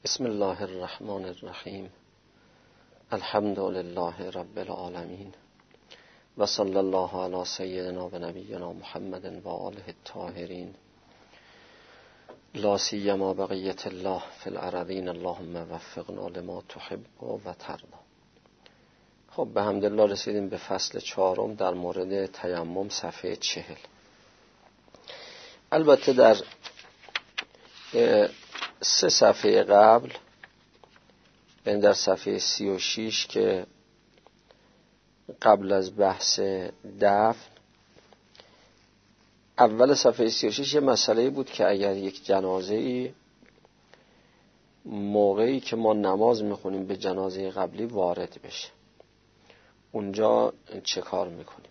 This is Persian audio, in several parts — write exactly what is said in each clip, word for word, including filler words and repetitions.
بسم الله الرحمن الرحیم. الحمد لله رب العالمین و صلی الله علی سیدنا و نبینا محمد و آله الطاهرین، لا سیما بقیت الله فی الارضین، اللهم وفقنا لما تحب و ترضی. خب به حمدالله رسیدیم به فصل چهارم در مورد تیمم، صفحه چهل. البته در سه صفحه قبل، یعنی در صفحه سی و شیش که قبل از بحث دفن، اول صفحه سی و شیش یه مسئله بود که اگر یک جنازه‌ای موقعی که ما نماز میخونیم به جنازه قبلی وارد بشه، اونجا چه کار میکنیم؟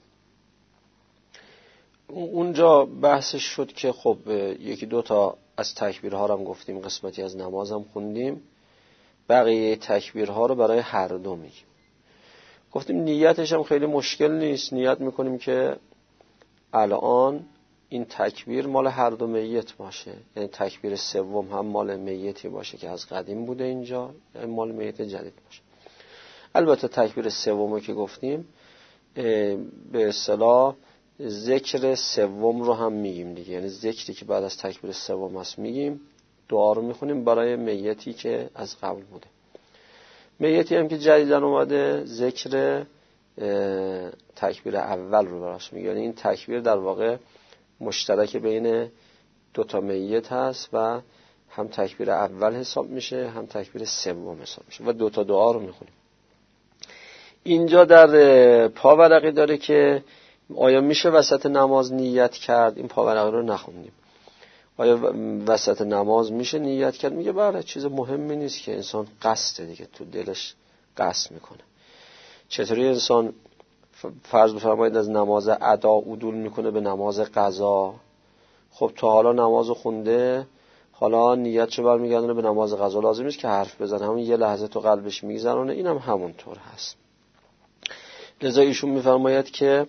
اونجا بحثش شد که خب یکی دو تا از تکبیرها رو هم گفتیم، قسمتی از نماز هم خوندیم، بقیه تکبیرها رو برای هر دو میگیم. گفتیم نیتش هم خیلی مشکل نیست، نیت میکنیم که الان این تکبیر مال هر دو میت باشه، یعنی تکبیر سوم هم مال میتی باشه که از قدیم بوده اینجا، یعنی مال میت جدید باشه. البته تکبیر سوم رو که گفتیم به اصطلاح ذکر سوم رو هم میگیم دیگه، یعنی ذکری که بعد از تکبیر سوم هست میگیم، دعا رو میخونیم برای میتی که از قبل بوده. میتی هم که جدیدن اومده ذکر تکبیر اول رو براش میگه، یعنی این تکبیر در واقع مشترک بین دو تا میت هست و هم تکبیر اول حساب میشه هم تکبیر سوم حساب میشه و دو تا دعا رو میخونیم. اینجا در پاورقی داره که آیا میشه وسط نماز نیت کرد؟ این پاورقی رو نخوندیم. آیا وسط نماز میشه نیت کرد؟ میگه بله، چیز مهمی نیست که انسان قصد دیگه تو دلش قصد میکنه. چطوری انسان فرض بفرمایید از نماز ادا عدول میکنه به نماز قضا؟ خب تا حالا نمازو خونده، حالا نیتشو برمیگردونه به نماز قضا، لازم نیست که حرف بزنه، همون یه لحظه تو قلبش میگذرونه. اینم هم همونطور هست. لذا ایشون میفرماید که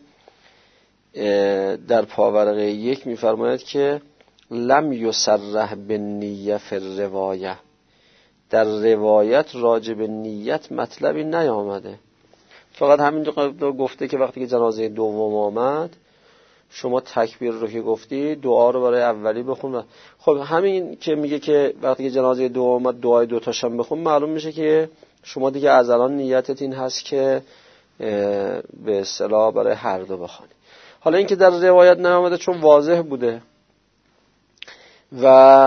در پاورقه یک میفرماید که لم یصرح بالنیه فی الروایه، در روایت راجع به نیت مطلبی نیامده، فقط همینجا گفته که وقتی که جنازه دوم آمد شما تکبیر رو که گفتی دعا رو برای اولی بخون. خب همین که میگه که وقتی که جنازه دوم آمد دعای دوتاش هم بخون، معلوم میشه که شما دیگه از الان نیتت این هست که به اصطلاح برای هر دو بخونی. حالا این که در روایت نیامده چون واضح بوده و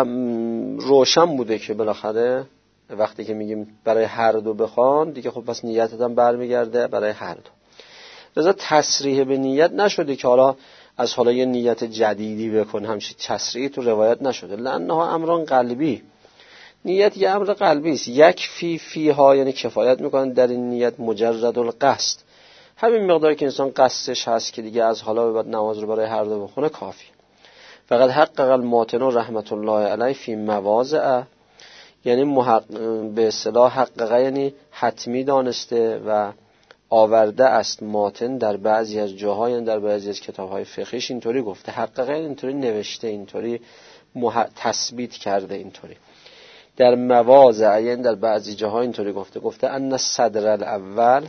روشن بوده که بالاخره وقتی که میگیم برای هر دو بخوان دیگه، خب پس نیتت هم برمیگرده برای هر دو. لذا تصریح به نیت نشده که حالا از حالا یه نیت جدیدی بکن، همچین تصریحی تو روایت نشده. لأنها امران قلبی، نیت یه امر قلبی است. یک فی فی ها، یعنی کفایت میکنن در این نیت مجرد القصد، همین مقداری که انسان قصدش هست که دیگه از حالا به بعد نماز رو برای هر دو بخونه کافی. فقط حقق الماتن رحمت الله علیه فی مواضع، یعنی محق... به اصطلاح حققه یعنی حتمی دانسته و آورده است ماتن در بعضی از جاها، یعنی در بعضی از کتاب‌های فقهیش اینطوری گفته، حققه اینطوری نوشته، اینطوری مح... تثبیت کرده، اینطوری در مواضع یعنی در بعضی جاها اینطوری گفته گفته ان الصدر الاول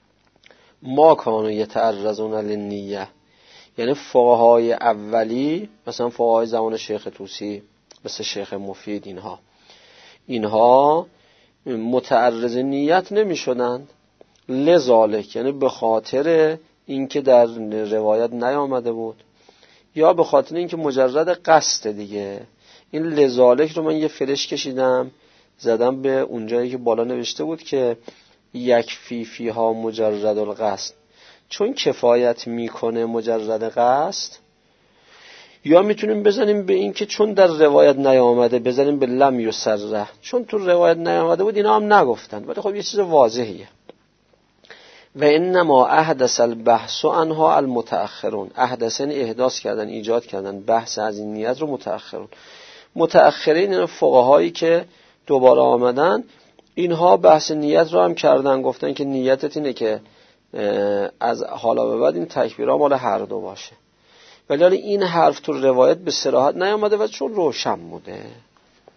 ما کانوا یتعرضون للنیه، یعنی فقهای اولی مثلا فقهای زمان شیخ طوسی مثل شیخ مفید، اینها اینها متعرض نیت نمی شدند. لذالک یعنی به خاطر اینکه در روایت نیامده بود یا به خاطر اینکه مجرد قصد دیگه. این لذالک رو من یه فرش کشیدم زدم به اونجایی که بالا نوشته بود که یک فی فی ها مجرد القصد، چون کفایت میکنه مجرد قصد. یا میتونیم بزنیم به این که چون در روایت نیامده بزنیم به لم یصرح، چون تو روایت نیامده بود اینا هم نگفتن، ولی خب یه چیز واضحیه. و انما احدث البحث عنها المتأخرون، احدثن احداث کردن، ایجاد کردن بحث از این نیت رو متأخرون. متأخرین این فقهایی که دوباره آمدن، اینها بحث نیت رو هم کردن، گفتن که نیتت اینه که از حالا به بعد این تکبیرها مال هر دو باشه. ولی این حرف تو روایت به صراحت نیامده و چون روشن بوده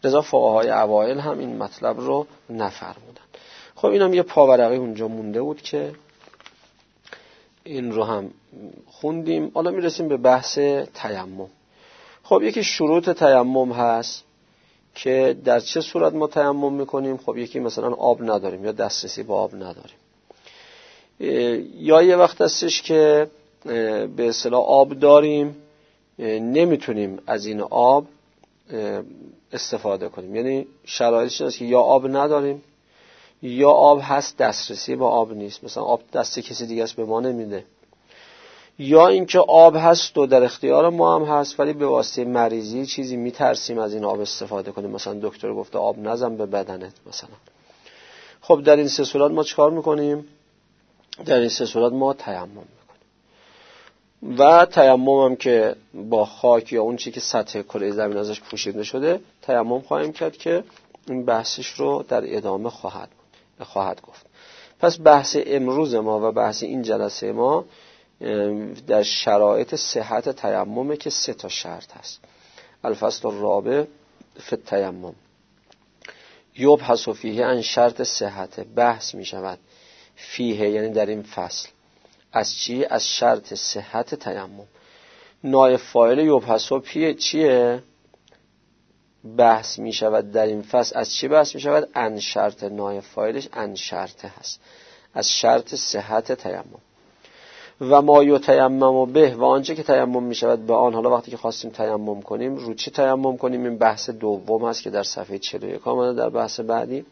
لذا فقهای اوائل هم این مطلب رو نفرمودن. خب اینم یه پاورقی اونجا مونده بود که این رو هم خوندیم. حالا میرسیم به بحث تیمم. خب یکی شروط تیمم هست که در چه صورت ما تیمم میکنیم. خب یکی مثلا آب نداریم یا دسترسی به آب نداریم، یا یه وقت هستش که به اصطلاح آب داریم نمیتونیم از این آب استفاده کنیم. یعنی شرایطش هست که یا آب نداریم یا آب هست دسترسی به آب نیست، مثلا آب دست کسی دیگه است به ما نمیده، یا اینکه آب هست و در اختیار ما هم هست ولی به واسطه مریضی چیزی میترسیم از این آب استفاده کنیم، مثلا دکتر گفته آب نزن به بدنت مثلا. خب در این سه صورت ما چیکار میکنیم؟ در این سه صورت ما تیمم میکنیم. و تیمم هم که با خاک یا اون چی که سطح کره زمین ازش پوشیده شده تیمم خواهیم کرد که این بحثش رو در ادامه خواهد خواهد گفت. پس بحث امروز ما و بحث این جلسه ما در شرایط صحت تیممه که سه تا شرط هست. الفصل الرابع فی التیمم یبحث فیه عن شرط صحت، بحث می شود فیه یعنی در این فصل از چی؟ از شرط صحت تیمم. نائب فاعل یبحث فیه چیه؟ بحث می شود در این فصل از چی بحث می شود؟ عن شرط. نائب فاعلش عن شرط هست، از شرط صحت تیمم. و ما یتیمم به و آنچه که تیمم می شود به آن. حالا وقتی که خواستیم تیمم کنیم رو چی تیمم کنیم؟ این بحث دوم هست که در صفحه چهل و یک آمده در بحث بعدی.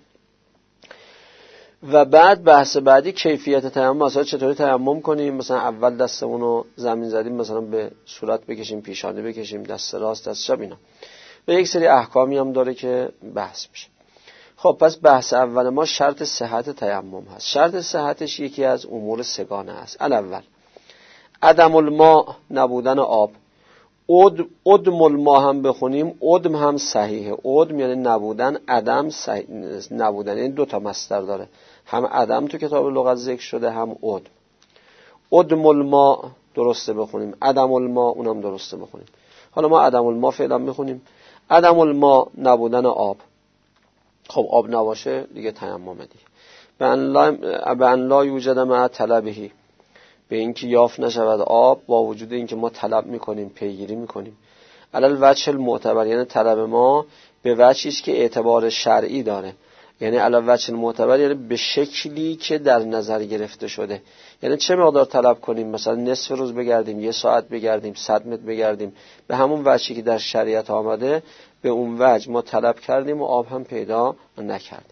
و بعد بحث بعدی کیفیت تیمم، مثلا چطوری تیمم کنیم. مثلا اول دستمون رو زمین زدیم مثلا به صورت بکشیم، پیشانی بکشیم، دست راست دست چپ، اینا و یک سری احکامی هم داره که بحث میشه. خب پس بحث اول ما شرط صحت تیمم هست. شرط صحتش یکی از امور سگانه است. الاول عدم الماء، نبودن آب. اد ادم الماء هم بخونیم، ادم هم صحیحه. ادم یعنی نبودن، عدم نبودن، یعنی دو تا مصدر داره، هم عدم تو کتاب لغت ذکر شده هم ادم. ادم الماء درسته بخونیم، عدم الماء اونم درسته بخونیم. حالا ما عدم الماء فعلا میخونیم. عدم الماء نبودن آب. خب آب نباشه دیگه تیمم دیگه. به ان لا یوجد مع طلبه، به اینکه یافت نشود آب با وجود اینکه ما طلب میکنیم، پیگیری میکنیم. علل وجه المعتبر، یعنی طلب ما به وجهی است که اعتبار شرعی داره. یعنی علل وجه المعتبر یعنی به شکلی که در نظر گرفته شده. یعنی چه مقدار طلب کنیم؟ مثلا نصف روز بگردیم، یه ساعت بگردیم، صد متر بگردیم، به همون وجهی که در شریعت آمده به اون وجه ما طلب کردیم و آب هم پیدا نکردیم.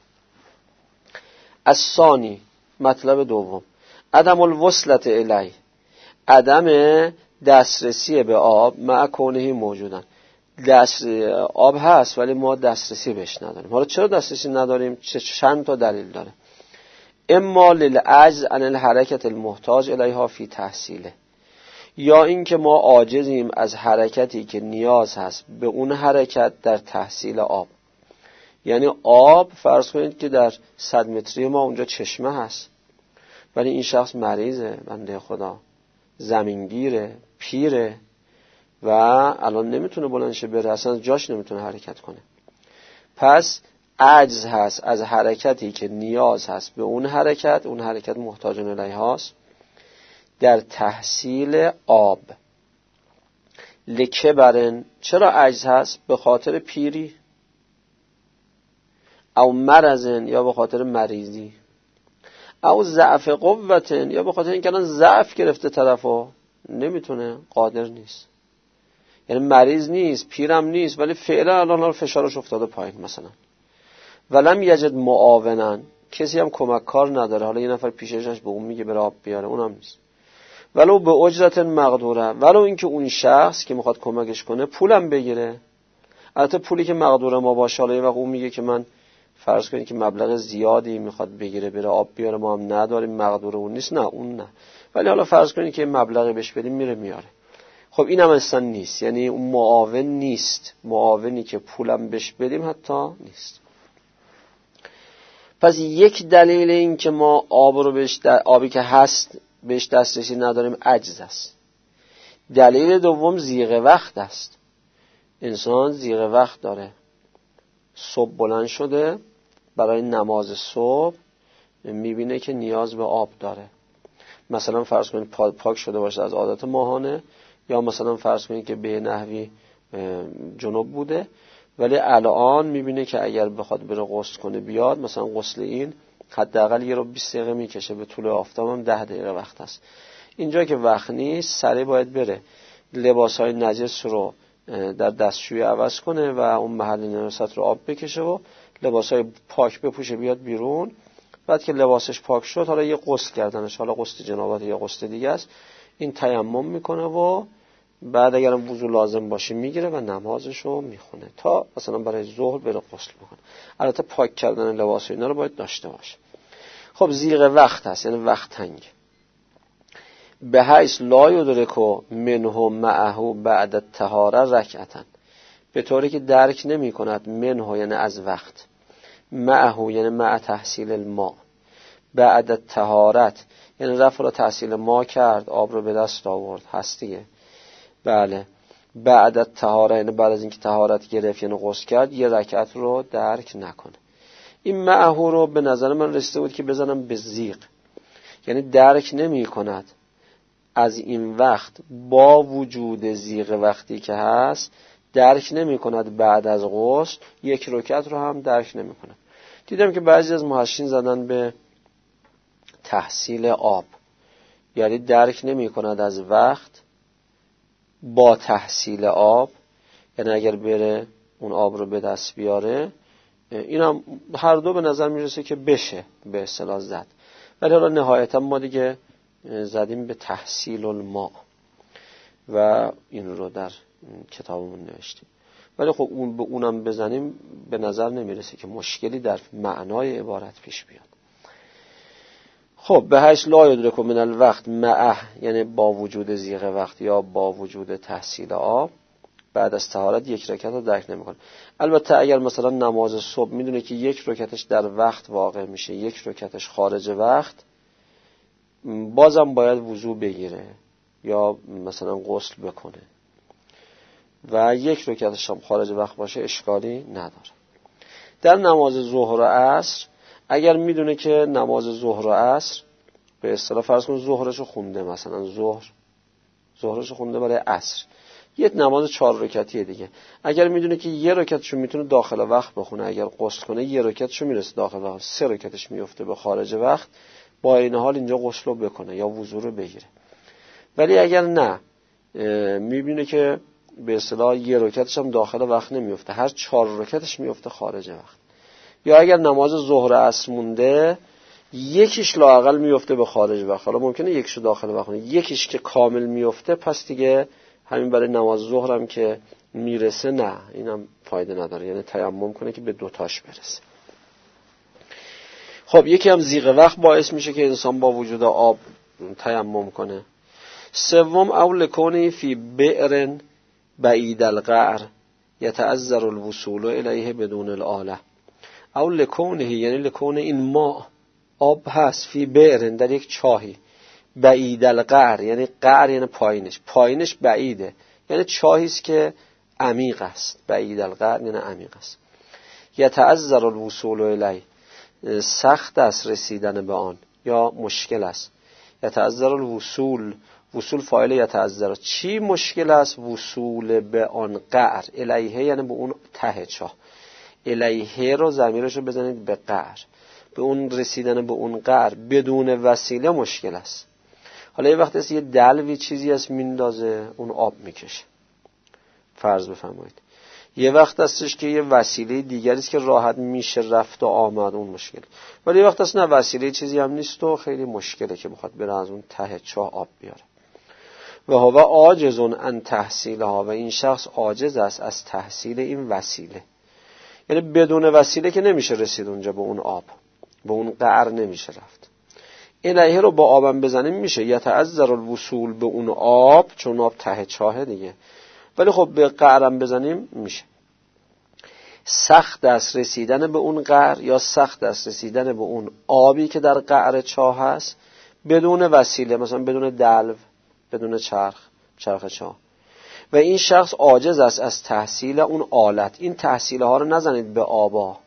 از ثانی، مطلب دوم، عدم الوصلت الی، عدم دسترسی به آب مع کونه موجودن. دست آب هست ولی ما دسترسی بهش نداریم. حالا چرا دسترسی نداریم؟ چند تا دلیل داره. اما للعجز عن الحرکت المحتاج الیها فی تحصیله، یا اینکه ما عاجزیم از حرکتی که نیاز هست به اون حرکت در تحصیل آب. یعنی آب فرض کنید که در صد متری ما اونجا چشمه هست ولی این شخص مریضه، بنده خدا زمینگیره، پیره و الان نمیتونه بلند شه بره، اصلا جاش نمیتونه حرکت کنه. پس عجز هست از حرکتی که نیاز هست به اون حرکت، اون حرکت محتاج الیها است در تحصیل آب. لکه برن، چرا عجز هست؟ به خاطر پیری او مرضن، یا به خاطر مریضی، او ضعف قوتن، یا به خاطر اینکه الان ضعف گرفته طرفو نمیتونه، قادر نیست. یعنی مریض نیست، پیرم نیست ولی فعلا الان فشارش افتاده پایین مثلا. ولم یجد معاونن، کسی هم کمک کار نداره، حالا یه نفر پیشش به اون میگه بره آب بیاره، اونم نیست. ولو به اجرت مقدوره، ولو اینکه اون شخص که میخواد کمکش کنه پولم بگیره. البته پولی که مقدور ما باشه، حالا یه وقت اون میگه که من فرض کنید که مبلغ زیادی میخواد بگیره بره آب بیاره، ما هم نداریم، مقدور اون نیست، نه اون نه، ولی حالا فرض کنید که مبلغی بهش بدیم میره میاره. خب اینم اصلا نیست، یعنی اون معاون نیست، معاونی که پولم بهش بدیم حتی نیست. پس یک دلیل این که ما آب رو بهش در... آبی که هست بهش دسترسی نداریم عجز است. دلیل دوم ضیق وقت است. انسان ضیق وقت داره، صبح بلند شده برای نماز صبح، میبینه که نیاز به آب داره. مثلا فرض کنید پاک شده باشه از عادت ماهانه، یا مثلا فرض کنید که به نحوی جنوب بوده، ولی الان میبینه که اگر بخواد بره غسل کنه بیاد، مثلا غسل این حداقل یه رو بیست دقیقه میکشه، به طول آفتاب هم ده دقیقه وقت هست. اینجا که وقت نیست، سریع باید بره لباسهای نجس رو در دستشویی عوض کنه و اون محل نجاست رو آب بکشه و لباسهای پاک بپوشه بیاد بیرون. بعد که لباسش پاک شد، حالا یه غسل کردنش، حالا غسل جنابت یا غسل دیگه است، این تیمم میکنه و بعد اگرم وضو لازم باشه میگیره و نمازش رو میخونه تا مثلا برای ظهر بره غسل بکنه. البته پاک کردن لباس اینا رو باید داشته باشه. خب زیغ وقت هست، یعنی وقت تنگ. به حیث لا یدرکو منه معه بعد الطهاره رکعتن، به طوری که درک نمی کند منه یعنی از وقت، معه یعنی مع تحصیل الماء، بعد الطهارت یعنی رفع را تحصیل ما کرد، آب رو به دست آورد، هست دیگه. بله، بعد الطهاره یعنی بعد از اینکه طهارت گرفت یعنی غسل کرد، یه رکعت رو درک نکنه. این معه رو به نظر من رسیده بود که بزنم به زیغ، یعنی درک نمی کند از این وقت با وجود زیغ وقتی که هست، درک نمی کند بعد از غسل یک رکعت رو هم درک نمی کند. دیدم که بعضی از محشین زدن به تحصیل آب، یعنی درک نمی کند از وقت با تحصیل آب، یعنی اگر بره اون آب رو به دست بیاره. این هم هر دو به نظر میرسه که بشه به اصطلاح زد، ولی حالا نهایتا ما دیگه زدیم به تحصیل الماء و این رو در کتابمون نوشتیم. ولی خب اون به اونم بزنیم به نظر نمیرسه که مشکلی در معنای عبارت پیش بیاد. خب به حیث لا یدرک من الوقت معه یعنی با وجود زیغ وقت یا با وجود تحصیل آب، بعد از طهارت یک رکعت رو درک نمیکنه. البته اگر مثلا نماز صبح میدونه که یک رکعتش در وقت واقع میشه، یک رکعتش خارج وقت، بازم باید وضو بگیره یا مثلا غسل بکنه و یک رکعتش هم خارج وقت باشه اشکالی نداره. در نماز ظهر و عصر اگر میدونه که نماز ظهر و عصر به اصطلاح فرض کن ظهرشو خونده، مثلا ظهر ظهرشو خونده برای عصر، یه نماز چهار رکعتیه دیگه، اگر میدونه که یه رکعتشو میتونه داخل وقت بخونه، اگر غسل کنه یه رکعتشو میرسه داخل وقت، سه رکعتش میفته به خارج وقت، با این حال اینجا غسل رو بکنه یا وضو رو بگیره. ولی اگر نه میبینه که به اصطلاح یه رکعتش هم داخل وقت نمیفته، هر چهار رکعتش میفته خارج وقت، یا اگر نماز ظهر عصر مونده یکیش لااقل میفته به خارج وقت، حالا ممکنه یکیشو داخل وقت کنه، یکیش که کامل میفته، پس دیگه همین برای نماز ظهر هم که میرسه نه، اینم فایده نداره، یعنی تیمم کنه که به دوتاش برسه. خب یکی هم زیغ وقت باعث میشه که انسان با وجود آب تیمم کنه. سوم او لکونه فی بئر بعید القعر یتعذر الوصول الیه بدون الاله، او لکونه یعنی لکونه این ماء آب هست، فی بئر در یک چاهی، بعید القعر یعنی قعر یعنی پایینش، پایینش بعیده یعنی چاهی است که عمیق است، بعید القعر یعنی عمیق است. یتعذر الوصول الیه سخت است رسیدن به آن یا مشکل است. یتعذر الوصول، وصول فاعل یتعذر، چی مشکل است؟ وصول به آن قعر، الیه یعنی به اون ته چاه، الیه رو ضمیرش رو بزنید به قعر، به اون رسیدن به اون قعر بدون وسیله مشکل است. حالا یه وقتی است یه دلوی چیزی است میندازه اون آب میکشه، فرض بفرمایید، یه وقت هستش که یه وسیله دیگری است که راحت میشه رفت و آمد، اون مشکل. ولی یه وقت هست نه وسیله چیزی هم نیست و خیلی مشکله که بخواد بره از اون ته چاه آب بیاره. و هو عاجز عن تحصیلها، و این شخص عاجز است از تحصیل این وسیله، یعنی بدون وسیله که نمیشه رسید اونجا به اون آب، به اون قعر نمیشه رفت. الیه رو با آبم بزنیم میشه، یتعذر الوصول به اون آب چون آب ته چاهه دیگه، ولی خب به قعرم بزنیم میشه. سخت است رسیدن به اون قعر یا سخت است رسیدن به اون آبی که در قعر چاه هست بدون وسیله، مثلا بدون دلو، بدون چرخ، چرخ چاه. و این شخص عاجز است از تحصیل اون آلت. این تحصیل ها رو نزنید به آبا.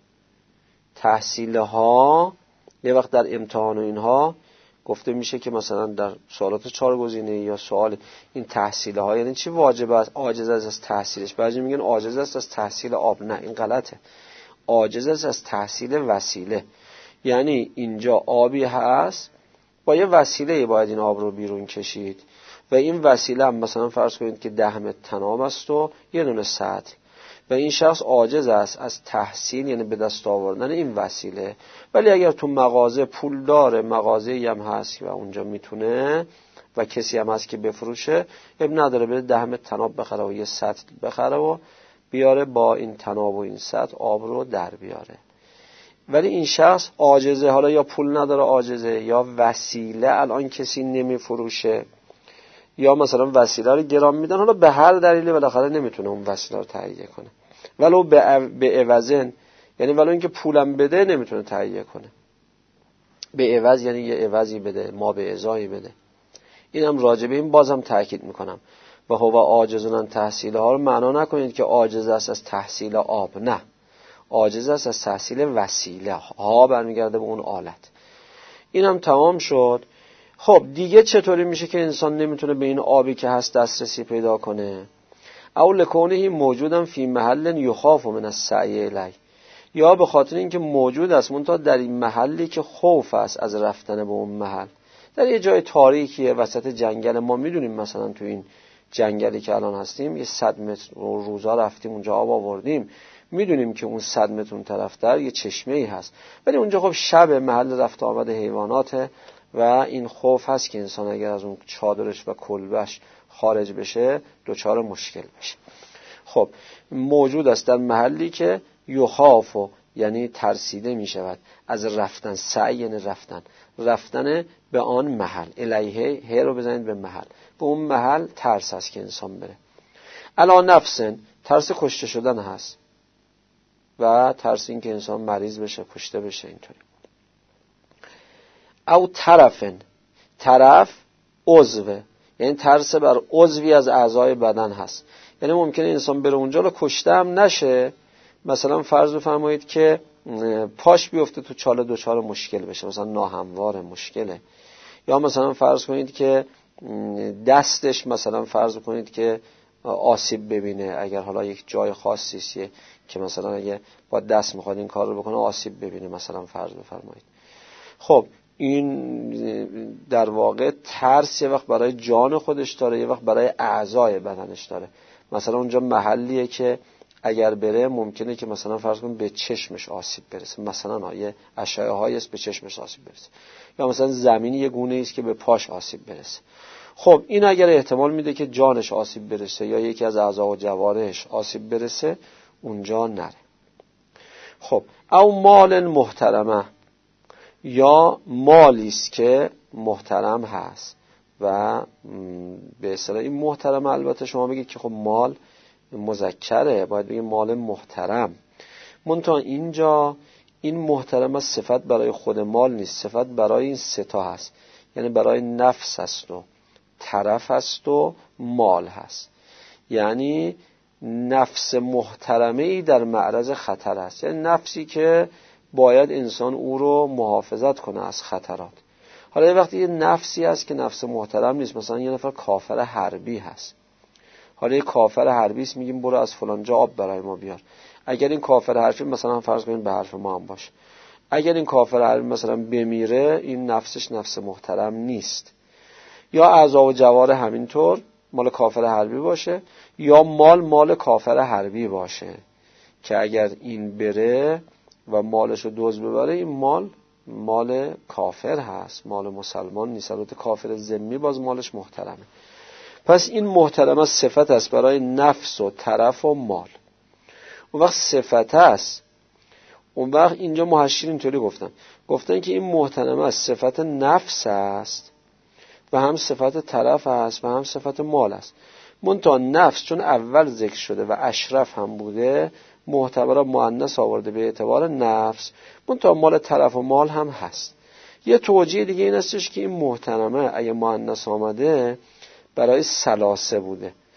تحصیل ها یه وقت در امتحان و اینها گفته میشه که مثلا در سوالات چهار گزینه یا سوال این تحصیل ها یعنی چی؟ واجب است، عاجز است از تحصیلش. بعضی میگن عاجز است از تحصیل آب. نه، این غلطه. عاجز است از تحصیل وسیله. یعنی اینجا آبی هست، با یه وسیله باید این آب رو بیرون کشید و این وسیله هم مثلا فرض کنید که ده متر طناب است و یه دونه سطل و این شخص عاجز است از تحصیل یعنی به دست آوردن این وسیله. ولی اگر تو مغازه پول داره، مغازه‌ای هم هست و اونجا میتونه و کسی هم هست که بفروشه، اب نداره بره ده متر طناب بخره و یه سطل بخره و بیاره با این طناب و این سطل آب رو در بیاره. ولی این شخص عاجزه، حالا یا پول نداره عاجزه، یا وسیله الان کسی نمیفروشه، یا مثلا وسیله رو گران میدن، حالا به هر دلیلی بالاخره نمیتونه اون وسیله رو تهیه کنه، ولو به به عوضن، یعنی ولو اینکه پولم بده نمیتونه تهیه کنه. به عوض یعنی یه عوضی بده، ما به ازایی بده. اینم راجع به این بازم تاکید میکنم و هو عاجزون تحصیل ها رو معنا نکنید که عاجز است از تحصیل آب. نه، عاجز است از تحصیل وسیله. ها برمیگرده به اون آلت. اینم تمام شد. خب دیگه چطوری میشه که انسان نمیتونه به این آبی که هست دسترسی پیدا کنه؟ او لکونه موجودم فی محل یخاف من السعی الیه، یا به خاطر اینکه موجود است منتها در این محلی که خوف است از رفتن به اون محل، در یه جای تاریکیه وسط جنگل. ما میدونیم مثلا تو این جنگلی که الان هستیم یه صد متر روزا رفتیم اونجا آب آوردیم، میدونیم که اون صد متر اون طرفتر یه چشمه‌ای هست، ولی اونجا خب شب محل رفت آمد حیواناته و این خوف هست که انسان اگر از اون چادرش و کلبش خارج بشه دچار مشکل بشه. خب موجود است در محلی که یخافو یعنی ترسیده می شود از رفتن، سعی یعنی رفتن، رفتن به آن محل. الیه ه رو بزنید به محل، به اون محل ترس هست که انسان بره. الا نفسن ترس کشته شدن هست و ترس این که انسان مریض بشه، کشته بشه اینطوری. او طرفن، طرف عضوه یعنی ترس بر عضوی از اعضای بدن هست، یعنی ممکنه انسان بره اونجا رو کشته هم نشه، مثلا فرض بفرمایید که پاش بیفته تو چاله دوچار مشکل بشه، مثلا ناهموار مشکله، یا مثلا فرض کنید که دستش مثلا فرض کنید که آسیب ببینه، اگر حالا یک جای خاصیه که مثلا اگه با دست میخواد این کار رو بکنه آسیب ببینه مثلا فرض بفرمایید. خب این در واقع ترس یه وقت برای جان خودش داره، یه وقت برای اعضای بدنش داره. مثلا اونجا محلیه که اگر بره ممکنه که مثلا فرض کنید به چشمش آسیب برسه، مثلا یه اشعه هایی است به چشمش آسیب برسه، یا مثلا زمینی یه گونه است که به پاش آسیب برسه. خب این اگر احتمال میده که جانش آسیب برسه یا یکی از اعضا و جوارحش آسیب برسه اونجا نره. خب او مال محترمه، یا مالی است که محترم هست و به اصطلاح این محترم، البته شما بگید که خب مال مذکره باید بگید مال محترم، منتها اینجا این محترم از صفت برای خود مال نیست، صفت برای این ستا هست، یعنی برای نفس هست و طرف هست و مال هست. یعنی نفس محترمه‌ای در معرض خطر است، یعنی نفسی که باید انسان او رو محافظت کنه از خطرات. حالا یه وقتی یه نفسی هست که نفس محترم نیست، مثلا یه نفر کافر حربی هست، حالا یه کافر حربی است میگیم برو از فلان جا آب برای ما بیار، اگر این کافر حربی مثلا فرض کنیم به حرف ما هم باشه، اگر این کافر حربی مثلا بمیره این نفسش نفس محترم نیست. یا اعضا و جوارح همینطور مال کافر حربی باشه، یا مال مال کافر حربی باشه که اگر این بره و مالش رو دزد ببره این مال مال کافر هست، مال مسلمان نیست. البته کافر ذمی باز مالش محترمه. پس این محترمه صفت است برای نفس و طرف و مال. اون وقت صفت است، اون وقت اینجا محشر اینطوری گفتن گفتن که این محترمه است صفت نفس است و هم صفت طرف است و هم صفت مال است. منتها نفس چون اول ذکر شده و اشرف هم بوده معتبر مؤنث آورده به اعتبار نفس، منتها مال طرف و مال هم هست. یه توجیه دیگه این استش که این محترمه اگه مؤنث آمده برای ثلاثه بوده،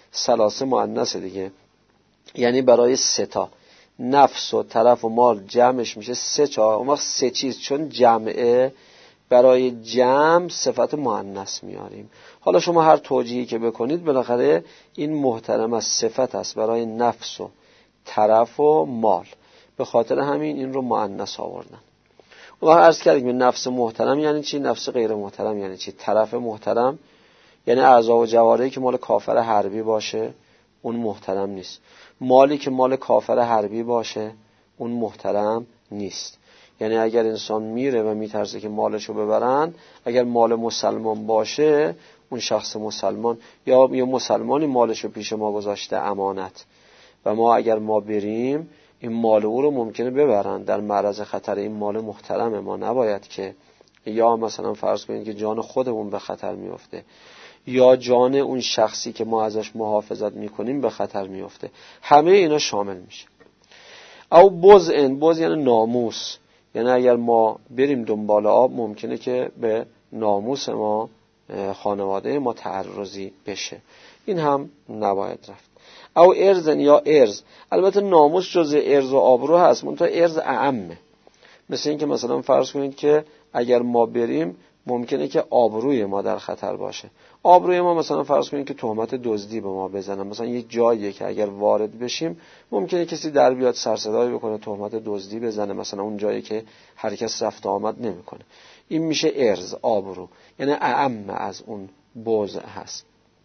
ثلاثه مؤنث دیگه، یعنی برای سه تا نفس و طرف و مال جمعش میشه سه تا. اون وقت سه چیز چون جمعه برای جمع صفت مؤنث میاریم. حالا شما هر توجیهی که بکنید بالاخره این محترم از صفت است برای نفس و طرف و مال، به خاطر همین این رو مؤنث آوردن. اون وقت عرض کردیم نفس محترم یعنی چی، نفس غیر محترم یعنی چی. طرف محترم یعنی اعضا و جوارحی که مال کافر حربی باشه اون محترم نیست. مالی که مال کافر حربی باشه اون محترم نیست. یعنی اگر انسان میره و میترسه که مالشو ببرن، اگر مال مسلمان باشه اون شخص مسلمان یا یه مسلمانی مالشو پیش ما گذاشته امانت و ما اگر ما بریم این مال او رو ممکنه ببرن، در معرض خطر این مال محترمه، ما نباید که یا مثلا فرض کنید که جان خودمون به خطر میفته یا جان اون شخصی که ما ازش محافظت میکنیم به خطر میفته. همه اینا شامل میشه. او بزء، بز یعنی ناموس، یعنی اگر ما بریم دنبال آب ممکنه که به ناموس ما خانواده ما تعرضی بشه، این هم نباید رفت. او ارزن یا ارز، البته ناموس جزء ارز و آبرو هست، منتها ارز اعمه. مثل این که مثلا فرض کنید که اگر ما بریم ممکنه که آبروی ما در خطر باشه. آبروی ما مثلا فرض کنید که تهمت دزدی به ما بزنن، مثلا یک جاییه که اگر وارد بشیم ممکنه کسی در بیاد سر صدایی بکنه تهمت دزدی بزنه، مثلا اون جایی که هر کس رفت آمد نمیکنه. این میشه ارز، آبرو، یعنی اعم از اون بوز هست.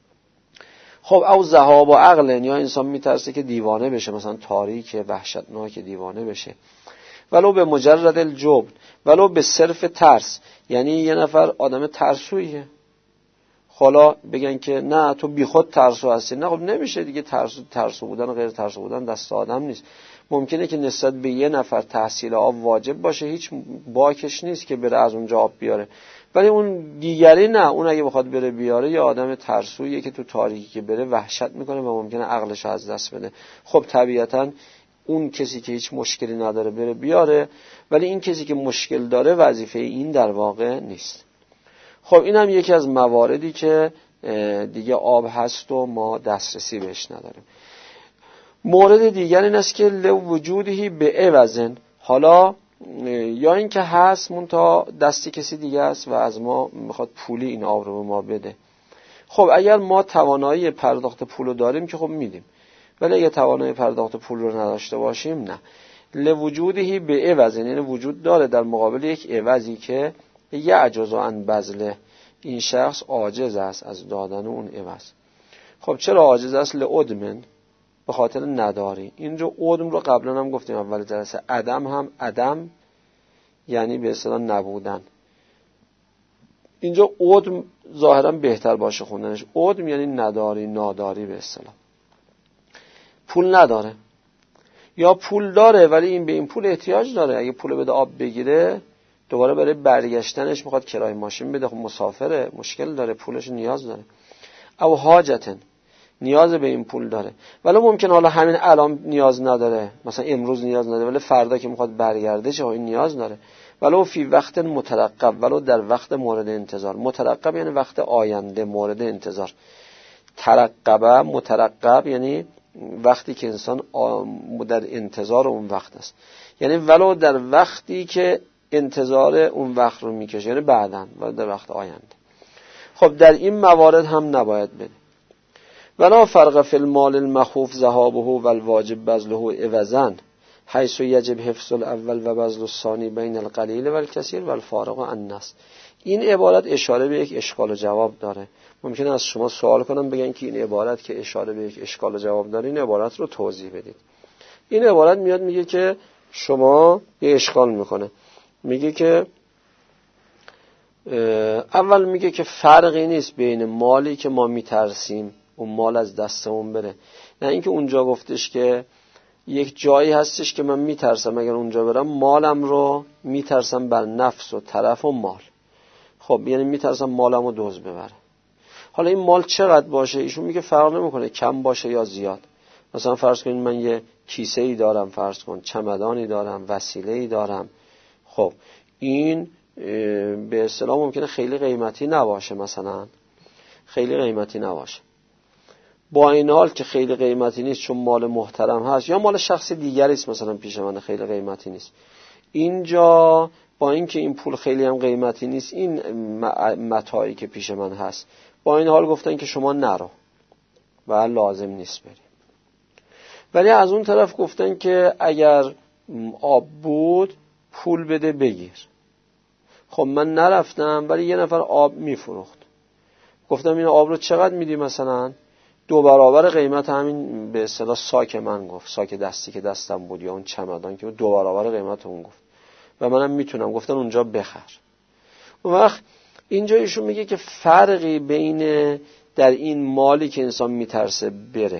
خب او ذهاب و عقل، یا انسان میترسه که دیوانه بشه، مثلا تاریک وحشتناک دیوانه بشه. ولو به مجرد الجبن، ولو به صرف ترس، یعنی یه نفر آدم ترسویه، حالا بگن که نه تو بیخود ترسو هستی، نه خب نمیشه دیگه. ترسو ترسو بودن و غیر ترسو بودن دست آدم نیست. ممکنه که نسبت به یه نفر تحصیل آب واجب باشه، هیچ باکش نیست که بره از اونجا آب بیاره، ولی اون دیگری نه، اون اگه بخواد بره بیاره یه آدم ترسویه که تو تاریکی که بره وحشت میکنه و ممکنه عقلش از دست بده. خب طبیعتاً اون کسی که هیچ مشکلی نداره بره بیاره، ولی این کسی که مشکل داره وظیفه این در واقع نیست. خب این هم یکی از مواردی که دیگه آب هست و ما دسترسی بهش نداریم. مورد دیگر این است که لو وجودی به عوضن، حالا یا این که هست منتها دستی کسی دیگه است و از ما میخواد پولی این آب رو به ما بده. خب اگر ما توانایی پرداخت پول رو داریم که خب میدیم، ولی اگه توانایی پرداخت پول رو نداشته باشیم نه. لوجودی به عوض، یعنی وجود داره در مقابل یک عوضی که یعجز عن بذله، این شخص عاجز است از دادن اون عوض. خب چرا عاجز است؟ لعدمن، به خاطر نداری. اینجا عدم رو قبلا هم گفتیم اول جلسه، عدم هم عدم یعنی به اصطلاح نبودن. اینجا عدم ظاهرا بهتر باشه خوندنش. عدم یعنی نداری، ناداری به اصطلاح. پول نداره یا پول داره ولی این به این پول احتیاج داره، اگه پول بده آب بگیره دوباره برای برگشتنش میخواد کرایه ماشین بده، خب مسافره، مشکل داره، پولش نیاز داره. او حاجتن، نیاز به این پول داره، ولی ممکن حالا همین الان نیاز نداره، مثلا امروز نیاز نداره، ولی فردا که میخواد برگرده چه این نیاز داره. ولو فی وقت مترقب، ولو در وقت مورد انتظار. مترقب یعنی وقت آینده، مورد انتظار. ترقبه، مترقب یعنی وقتی که انسان در انتظار اون وقت است، یعنی ولو در وقتی که انتظار اون وقت رو میکشه، یعنی بعداً و در وقت آینده. خب در این موارد هم نباید بده. ولا فرق فی المال المخوف ذهابه و الواجب بذله عوضا حیث یجب حفظ الاول و بذل الثانی بین القلیل و الکثیر و الفارق عن النص. این عبارت اشاره به یک اشکال و جواب داره. ممکنه از شما سوال کنم بگن که این عبارت که اشاره به یک اشکال و جواب داره این عبارت رو توضیح بدید. این عبارت میاد میگه که شما یه اشکال میکنه، میگه که اول میگه که فرقی نیست بین مالی که ما میترسیم اون مال از دستمون بره، نه اینکه اونجا گفتش که یک جایی هستش که من میترسم اگر اونجا برم مالم رو میترسم بر نفس و طرف و مال. خب یعنی میترسم مالم رو دزد ببره. حالا این مال چقدر باشه؟ ایشون میگه فرق نمیکنه کم باشه یا زیاد. مثلا فرض کنید من یه کیسه ای دارم، فرض کن چمدانی دارم، وسیله ای دارم، خب این به اصطلاح ممکنه خیلی قیمتی نباشه، مثلا خیلی قیمتی نباشه. با این حال که خیلی قیمتی نیست چون مال محترم هست، یا مال شخص دیگری است مثلا پیش من خیلی قیمتی نیست، اینجا با اینکه این پول خیلی هم قیمتی نیست، این متاعی که پیش من هست، با این حال گفتن که شما نرو و لازم نیست بری. ولی از اون طرف گفتن که اگر آب بود پول بده بگیر. خب من نرفتم ولی یه نفر آب میفروخت، گفتم این آب رو چقدر میدی؟ مثلا دو برابر قیمت همین به اصطلاح ساک من گفت، ساک دستی که دستم بود یا اون چمدان که دو برابر قیمت اون گفت و منم میتونم، گفتن اونجا بخر. اون وقت اینجا ایشون میگه که فرقی بین در این مالی که انسان میترسه بره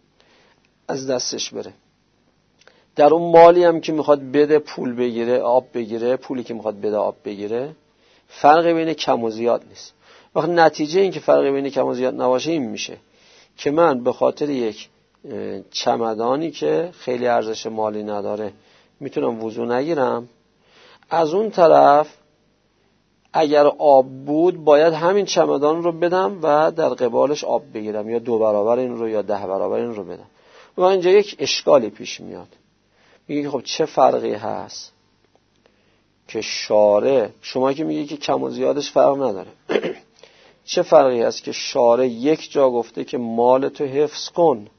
از دستش بره، در اون مالی هم که میخواد بده پول بگیره آب بگیره، پولی که میخواد بده آب بگیره، فرقی بین کم و زیاد نیست. وقت نتیجه این که فرقی بین کم و زیاد نباشه این میشه که من به خاطر یک چمدانی که خیلی ارزش مالی نداره میتونم وضو نگیرم، از اون طرف اگر آب بود باید همین چمدان رو بدم و در قبالش آب بگیرم، یا دو برابر این رو یا ده برابر این رو بدم. و اینجا یک اشکالی پیش میاد، میگه خب چه فرقی هست که شارع، شما که میگی که کم و زیادش فرق نداره چه فرقی هست که شارع یک جا گفته که مال تو حفظ کن،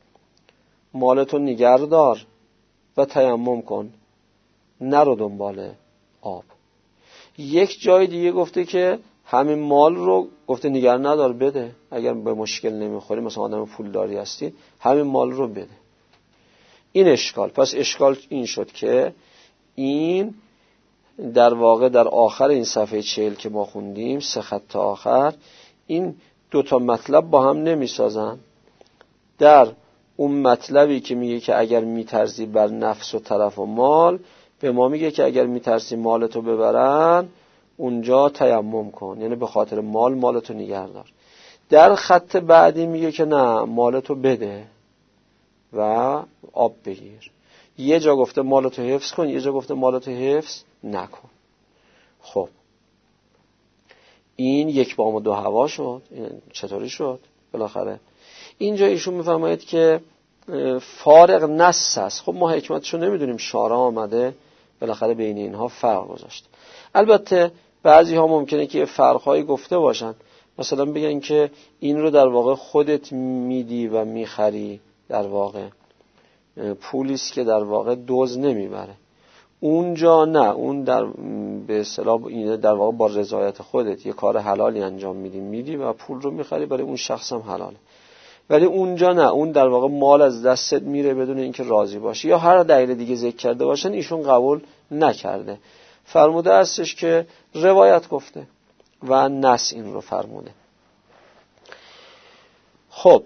مال تو نگهدار و تیمم کن، نرو دنبال آب، یک جای دیگه گفته که همین مال رو گفته نگه ندار بده، اگر به مشکل نمیخوری مثلا آدم پولداری هستی همین مال رو بده. این اشکال، پس اشکال این شد که این در واقع در آخر این صفحه چهل که ما خوندیم سه خط آخر این دوتا مطلب با هم نمیسازن. در اون مطلبی که میگه که اگر میترسی بر نفس و طرف و مال، به ما میگه که اگر میترسی مالتو ببرن اونجا تیمم کن، یعنی به خاطر مال مالتو نگه دار. در خط بعدی میگه که نه مالتو بده و آب بگیر. یه جا گفته مالتو حفظ کن، یه جا گفته مالتو حفظ نکن. خب این یک بام و دو هوا شد. این چطوری شد بالاخره؟ اینجا ایشون میفرماید که فارق نص است. خب ما حکمتشو نمیدونیم، شارع آمده بالاخره بین اینها فرق گذاشته. البته بعضی ها ممکنه که فرق‌هایی گفته باشن، مثلا بگن که این رو در واقع خودت میدی و میخری، در واقع پولیست که در واقع دوز نمیبره. اونجا نه، اون در به اصطلاح این در واقع با رضایت خودت یه کار حلالی انجام میدی میدی و پول رو میخری، برای اون شخص هم حلاله. ولی اونجا نه، اون در واقع مال از دستت میره بدون اینکه راضی باشی، یا هر دلیل دیگه ذکر کرده باشن ایشون قبول نکرده. فرموده استش که روایت گفته و نص این رو فرموده. خب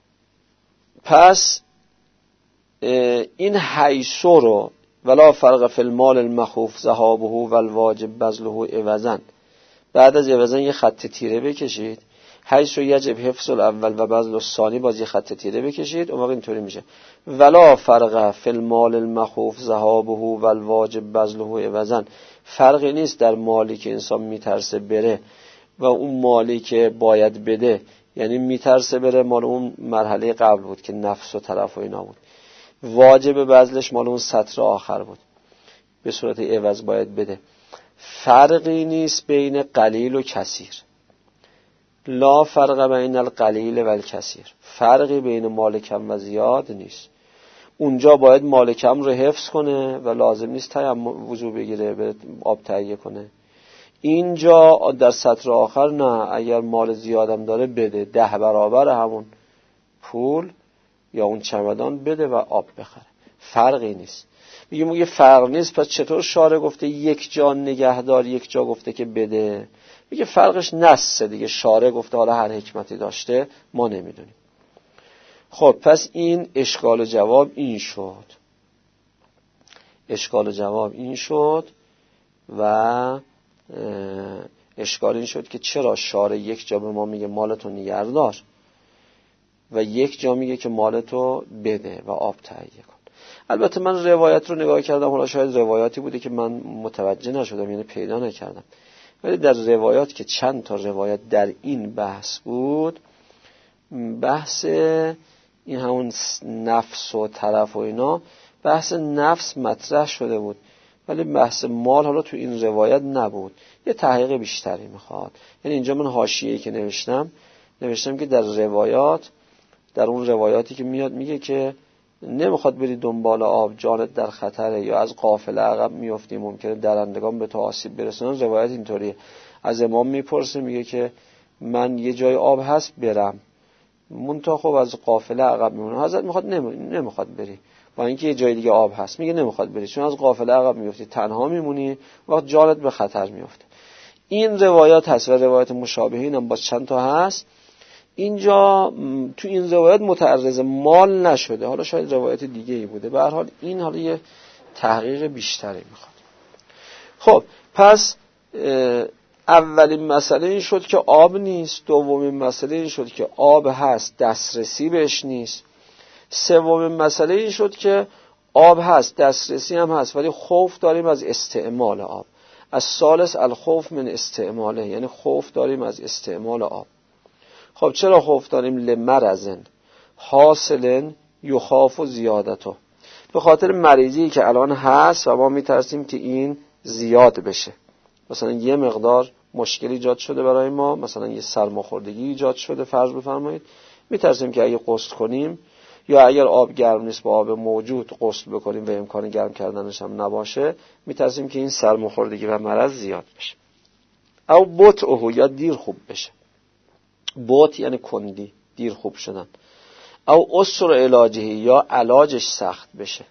پس این حیثو رو ولا فرق فی المال المخوف ذهابه و الواجب بذله عوضا، بعد از عوضا یه خط تیره بکشید، حیثو یجب حفظ الاول و بذل الثانی باز یه خط تیره بکشید، اون وقت اینطوری میشه ولا فرق فی المال المخوف ذهابه و الواجب بذله عوضا. فرقی نیست در مالی که انسان میترسه بره و اون مالی که باید بده، یعنی میترسه بره مال اون مرحله قبل بود که نفس و طرف و اینا بود، واجب بذلش مال اون سطر آخر بود به صورت عوض باید بده. فرقی نیست بین قلیل و کثیر، لا فرق بین القلیل و الکثیر، فرقی بین مال کم و زیاد نیست. اونجا باید مال کم رو حفظ کنه و لازم نیست تیمم وضو بگیره به آب تهیه کنه. اینجا در سطر آخر نه، اگر مال زیادم داره بده، ده برابر همون پول یا اون چمدان بده و آب بخره. فرقی نیست. میگه میگه فرق نیست، پس چطور شارع گفته یک جا نگهدار یک جا گفته که بده؟ میگه فرقش نصه دیگه، شارع گفته، حالا هر حکمتی داشته ما نمیدونیم. خب پس این اشکال و جواب این شد، اشکال و جواب این شد و اشکال این شد که چرا شارع یک جا به ما میگه مالتو نگهدار و یک جا میگه که مالتو بده و آب تهیه کن. البته من روایت رو نگاه کردم، حالا شاید روایاتی بوده که من متوجه نشدم یعنی پیدا نکردم، ولی در روایات که چند تا روایت در این بحث بود بحث این همون نفس و طرف و اینا، بحث نفس مطرح شده بود، ولی بحث مال حالا تو این روایت نبود، یه تحقیق بیشتری میخواد. یعنی اینجا من حاشیه‌ای که نوشتم نوشتم که در روایات، در اون روایاتی که میاد میگه که نمیخواد بری دنبال آب، جانت در خطره، یا از قافله عقب میافتی، ممکنه درندگان به تو آسیب برسونن. روایت اینطوریه. از امام میپرسه میگه که من یه جای آب هست برم، منتها خب از قافله عقب میمونه. حضرت میخواد نمی... نمیخواد بری، با اینکه یه جای دیگه آب هست، میگه نمیخواد بری چون از قافله عقب میافتی، تنها میمونی، وقت جانت به خطر میفته. این روایات هست و روایت مشابهین هم باز چند تا هست. اینجا تو این روایت متعرض مال نشده، حالا شاید روایت دیگه ای بوده. به هر حال این حالا یه تحقیق بیشتری میخواد. خب پس اولین مسئله این شد که آب نیست، دومین مسئله این شد که آب هست دسترسی بهش نیست، سومین مسئله این شد که آب هست دسترسی هم هست ولی خوف داریم از استعمال آب. از ثالث الخوف من استعماله، یعنی خوف داریم از استعمال آب. خب چرا خوف داریم؟ لمرزن حاصلن یخاف و زیادتو، به خاطر مریضی که الان هست و ما میترسیم که این زیاد بشه. مثلا یه مقدار مشکل ایجاد شده برای ما، مثلا یه سرماخوردگی ایجاد شده فرض بفرمایید، میترسیم که اگه غسل کنیم یا اگر آب گرم نیست با آب موجود غسل بکنیم و امکان گرم کردنش هم نباشه، میترسیم که این سرماخوردگی و مرض زیاد بشه. او بطئه، یا دیر خوب بشه. بط یعنی کندی، دیر خوب شدن. او اسر علاجه، یا علاجش سخت بشه.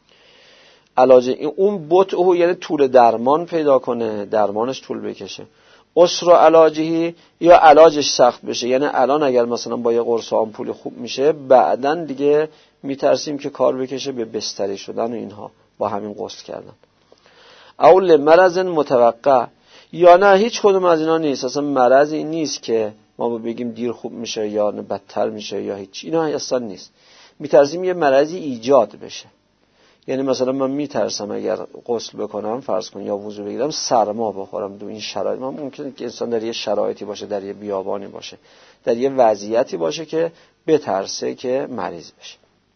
علاج اون بطئه یعنی طول درمان پیدا کنه، درمانش طول بکشه. اسر علاجه یا علاجش سخت بشه، یعنی الان اگر مثلا با یه قرص آمپول خوب میشه، بعدن دیگه میترسیم که کار بکشه به بستری شدن و اینها با همین غسل کردن. او لمرض متوقع، یا نه هیچ کدوم از اینا نیست، اصلا مرضی نیست که ما بگیم دیر خوب میشه یا بدتر میشه یا هیچ، اینا اصلا نیست. میترسیم یه مرضی ایجاد بشه. یعنی مثلا من میترسم اگر غسل بکنم فرض کن یا وضو بگیرم سرما بخورم. دو این شرایط من ممکنه که انسان در یه شرایطی باشه، در یه بیابانی باشه، در یه وضعیتی باشه که بترسه که مریض بشه.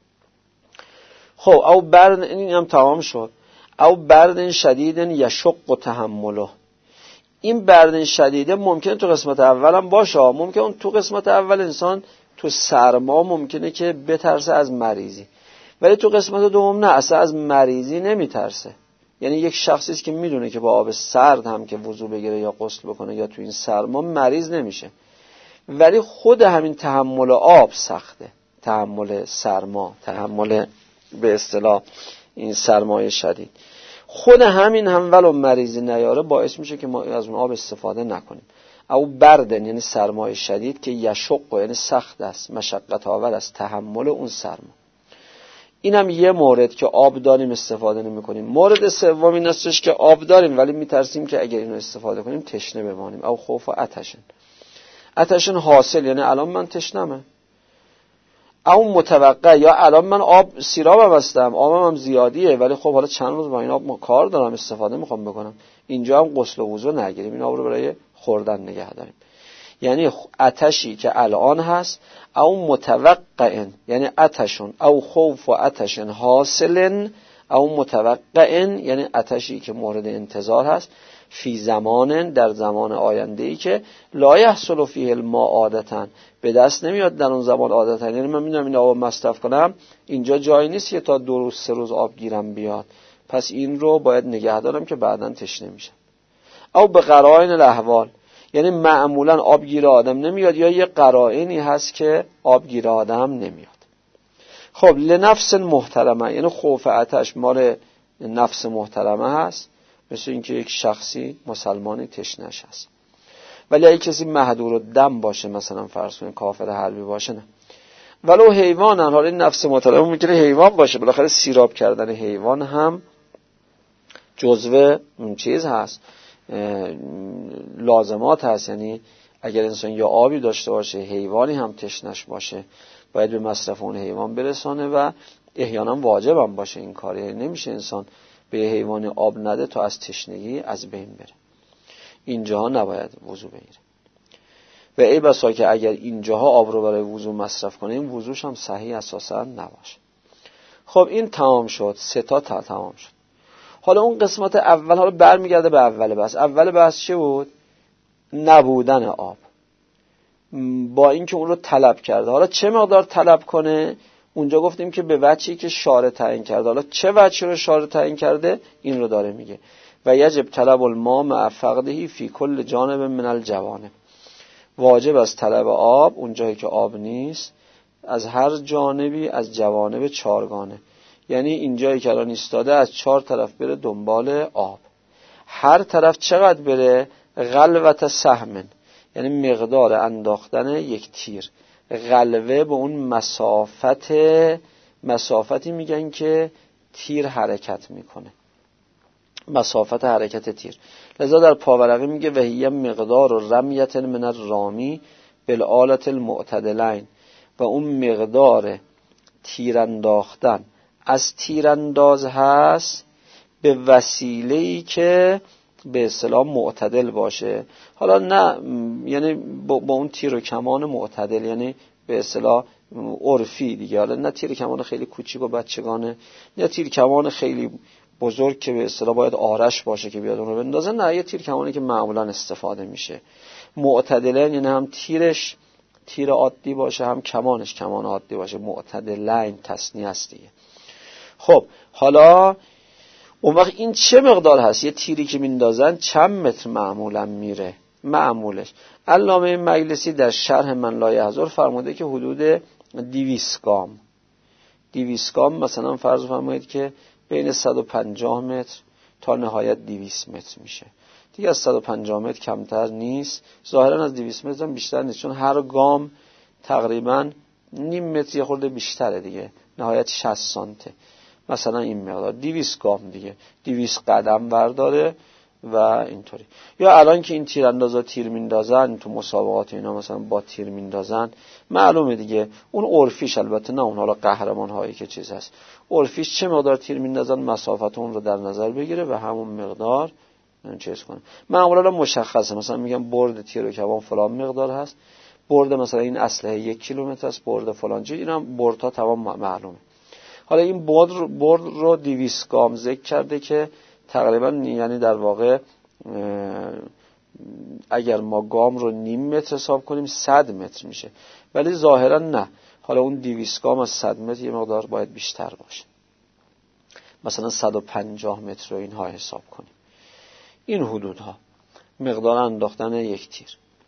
خب او برد، این هم تمام شد. او برد شدید یشق و تحمله، این برد شدیده ممکنه تو قسمت اول هم باشه، ممکنه تو قسمت اول انسان تو سرما ممکنه که بترسه از مریضی، ولی تو قسمت دوم نه، اصلا از مریضی نمیترسه. یعنی یک شخصی است که میدونه که با آب سرد هم که وضو بگیره یا غسل بکنه یا تو این سرما مریض نمیشه، ولی خود همین تحمل آب سخته، تحمل سرما، تحمل به اصطلاح این سرمای شدید، خود همین هم ولو مریضی نیاره باعث میشه که ما از اون آب استفاده نکنیم. او بردن یعنی سرمای شدید که یشق یعنی سخت است، مشقت آور است تحمل اون سرما. اینم یه مورد که آب داریم استفاده نمی کنیم. مورد سوم این استش که آب داریم ولی میترسیم که اگر اینو استفاده کنیم تشنه بمانیم. او خوف و عطشن، عطشن حاصل یعنی الان من تشنمه. او متوقع، یا الان من آب سیرابم هستم، آبم هم زیادیه ولی خب حالا چند روز با این آب کار دارم استفاده میخوام بکنم، اینجا هم غسل و وضو نگیریم، این آب رو برای خوردن نگه داریم. یعنی عطشی که الان هست. او متوقعن یعنی عطشون، او خوف و عطشن حاصلن، او متوقعن یعنی عطشی که مورد انتظار هست، فی زمانن در زمان آینده‌ای که لا یحصل فیه الماء عادتاً به دست نمیاد در اون زمان عادتاً. یعنی من میدونم این آب مصرف کنم، اینجا جایی نیست که تا دو روز سه روز آب گیرم بیاد، پس این رو باید نگه دارم که بعداً تشنه میشم. او به قرائن الاحوال یعنی معمولا آبگیر آدم نمیاد، یا یه قرائنی هست که آبگیر آدم نمیاد. خب لنفس محترمه یعنی خوف عطش مال نفس محترمه هست، مثل اینکه یک شخصی مسلمانی تشنه‌اش هست. ولی اگه کسی محدور الدم باشه، مثلا فرض کنید کافر حربی باشه، نه. ولو حیوانن، حالا این نفس محترمه میتونه حیوان باشه، بالاخره سیراب کردن حیوان هم جزو اون چیز هست، لازمات هست. یعنی اگر انسان یا آبی داشته باشه، حیوانی هم تشنش باشه، باید به مصرف اون حیوان برسانه و احیانا واجب هم باشه این کار. یعنی نمیشه انسان به حیوانی آب نده تا از تشنگی از بین بره. اینجا نباید وضو بگیره. و ای بسا که اگر اینجاها آب رو برای وضو مصرف کنه این وضوش هم صحیح اساسا نباشه. خب این تمام شد، سه تا تمام شد. حالا اون قسمت اول، حالا برمیگرده به اول بحث. اول بحث چه بود؟ نبودن آب، با اینکه اون رو طلب کرده. حالا چه مقدار طلب کنه؟ اونجا گفتیم که به وجهی که شارع تعیین کرده. حالا چه وجهی رو شارع تعیین کرده؟ این رو داره میگه و یجب طلب الماء مع فقده فی کل جانب من الجوانب. واجب است طلب آب اون جایی که آب نیست از هر جانبی از جوانب چارگانه. یعنی این جایی که الان ایستاده از چهار طرف بره دنبال آب. هر طرف چقدر بره؟ غلوة سهم، یعنی مقدار انداختن یک تیر. غلوه به اون مسافت، مسافتی میگن که تیر حرکت میکنه، مسافت حرکت تیر. لذا در پاورقی میگه وهیه مقدار و رمیت من الرامی بالآلة المعتدلین، و اون مقدار تیر انداختن از تیرانداز هست به وسیله‌ای که به اصطلاح معتدل باشه. حالا نه یعنی با, با اون تیر و کمان معتدل، یعنی به اصطلاح عرفی دیگه. حالا نه تیر کمان خیلی کوچیک و بچگانه، نه تیر کمان خیلی بزرگ که به اصطلاح باید آرش باشه که بیاد اون رو بندازه. نه، یه تیر کمانی که معمولا استفاده میشه. معتدلن یعنی هم تیرش تیر عادی باشه هم کمانش کمان عادی باشه. معتدلین تثنیه است دیگه. خب حالا اون وقت این چه مقدار هست؟ یه تیری که میندازن چند متر معمولا میره؟ معمولش علامه مجلسی در شرح من لا یحضر فرموده که حدود دویست گام. دویست گام مثلا فرض فرمایید که بین صد و پنجاه متر تا نهایت دویست متر میشه. دیگه از صد و پنجاه متر کمتر نیست، ظاهرا از دویست متر هم بیشتر نیست، چون هر گام تقریبا نیم متر یه خورده بیشتره دیگه، نهایت شصت سانته. مثلا این مقدار دویست گام دیگه، دویست قدم برداره و اینطوری. یا الان که این تیراندازا تیر میندازن تو مسابقات اینا، مثلا با تیر میندازن، معلومه دیگه اون عرفیش، البته نه اون حالا قهرمان هایی که چیز هست، عرفیش چه مقدار تیر میندازن مسافت اون رو در نظر بگیره و همون مقدار چیز کنه. معمولا مشخصه، مثلا میگم برد تیر و کمان فلان مقدار هست، برد مثلا این اسلحه یک کیلومتر است، برد فلان چیز، اینا بردها تمام معلومه. حالا این برد رو, برد رو دویست گام ذکر کرده که تقریبا یعنی در واقع اگر ما گام رو نیم متر حساب کنیم صد متر میشه، ولی ظاهرا نه. حالا اون دویست گام از صد متر یه مقدار باید بیشتر باشه، مثلا صد و پنجاه متر رو اینها حساب کنیم. این حدودها مقدار انداختن یک تیر.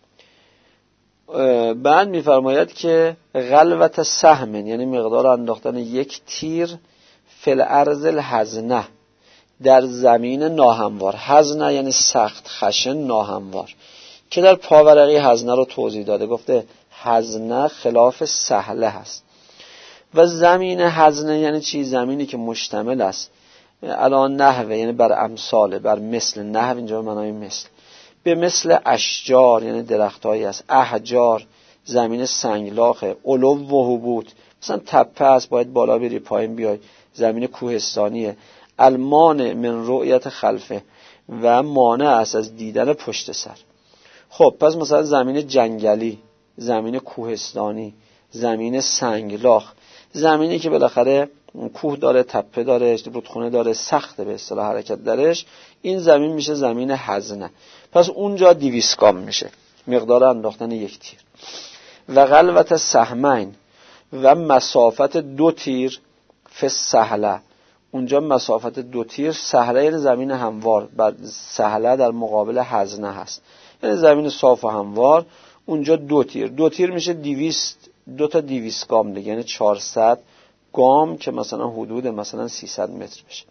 بعد میفرماید که غلوة سهم، یعنی مقدار انداختن یک تیر فی الارض الحزنه، در زمین ناهموار. حزنه یعنی سخت، خشن، ناهموار، که در پاورقی حزنه رو توضیح داده، گفته حزنه خلاف سهله هست. و زمین حزنه یعنی چی؟ زمینی که مشتمل است الان نحوه، یعنی بر امثال، بر مثل. نحو اینجا معنای مثل، به مثل اشجار یعنی درختایی است، احجار زمین سنگلاخه، علو و هبوط مثلا تپه است باید بالا بری پایین بیای، زمین کوهستانیه. المانع من رؤیت خلفه، و مانع است از دیدن پشت سر. خب پس مثلا زمین جنگلی، زمین کوهستانی، زمین سنگلاخ، زمینی که بالاخره کوه داره، تپه داره، رودخونه داره، سخته به اصطلاح حرکت درش، این زمین میشه زمین حزنه. پس اونجا دویست گام میشه مقدار انداختن یک تیر. و غلوة سهمین، و مسافت دو تیر فی السهله، اونجا مسافت دو تیر، سهله یعنی زمین هموار، بر سهله در مقابل حزنه هست، یعنی زمین صاف و هموار. اونجا دو تیر، دو تیر میشه دویست، دو تا دویست گام دیگه، یعنی چهارصد گام که مثلا حدود مثلا سیصد متر بشه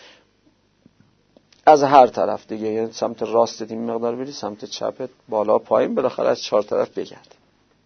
از هر طرف دیگه، یعنی سمت راستت این مقدار بری، سمت چپت بالا پایین، بالاخره از چهار طرف بگرد.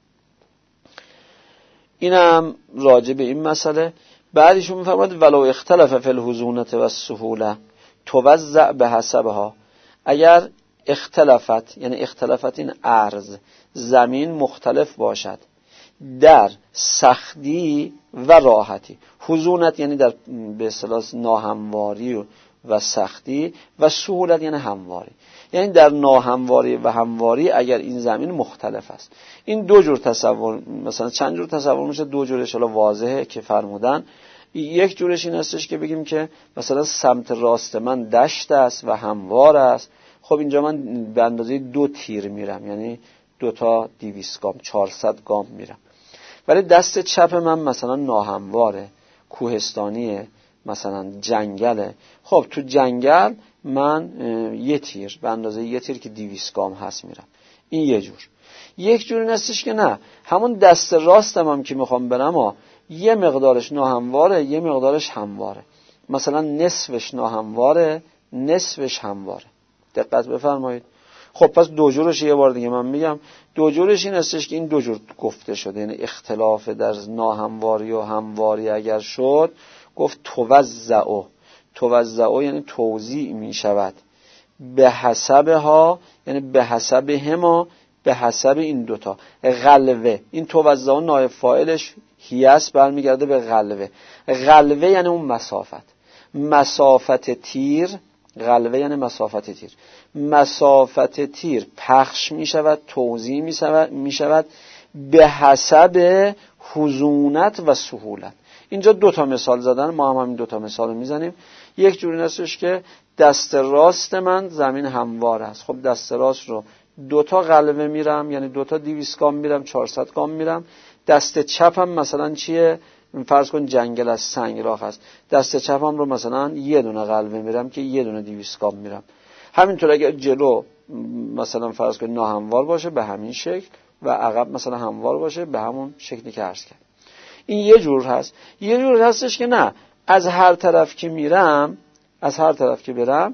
اینم راجع به این مسئله. بعدیشون میفرماید ولو اختلف فی الحزونة و السهوله توزع به حسبها، اگر اختلافت یعنی اختلافت این ارض زمین مختلف باشد در سختی و راحتی. حزونت یعنی در به اصطلاح ناهمواری و, و سختی و سهولت یعنی همواری. یعنی در ناهمواری و همواری اگر این زمین مختلف است، این دو جور تصور، مثلا چند جور تصور میشه، دو جورش حالا واضحه که فرمودن. یک جورش این هستش که بگیم که مثلا سمت راست من دشت است و هموار است. خب اینجا من به اندازه دو تیر میرم، یعنی دو تا دویست گام، چهارصد گام میرم. ولی دست چپ من مثلا ناهمواره، کوهستانیه، مثلا جنگله. خب تو جنگل من یه تیر به اندازه یه تیر که دویست گام هست میرم. این یه جور. یک جور این هستش که نه، همون دست راستم هم که میخوام برم ها، یه مقدارش ناهمواره، یه مقدارش همواره. مثلا نصفش ناهمواره، نصفش همواره. دقت بفرمایید. خب پس دو جورش یه بار دیگه من میگم. دو جورش این هستش که این دو جور گفته شده، یعنی اختلاف در ناهمواری و همواری اگر شد، گفت توزعو. توزعو یعنی توزیع می شود، به حسب ها یعنی به حسب هما، به حسب این دوتا. غلوه، این توزعو نایب فاعلش هیاس برمیگرده به غلوه. غلوه یعنی اون مسافت، مسافت تیر. غلوه یعنی مسافت تیر. مسافت تیر پخش می شود، توزیع می شود, می شود به حسب خشونت و سهولت. اینجا دو تا مثال زدن، ما هم همین دو تا مثال رو میزنیم. یک جوری هستش که دست راست من زمین هموار است. خب دست راست رو دو تا غلوه میرم، یعنی دو تا دویست گام میرم، چهارصد گام میرم. دست چپم مثلا چیه؟ فرض کن جنگل از سنگلاخ است، دست چپم رو مثلا یه دونه غلوه میرم که یه دونه دویست گام میرم. همینطور اگر جلو مثلا فرض کن ناهموار باشه به همین شکل و عقب مثلا هموار باشه به همون شکلی که عرض کردم. این یه جور هست. یه جور هستش که نه، از هر طرف که میرم، از هر طرف که برم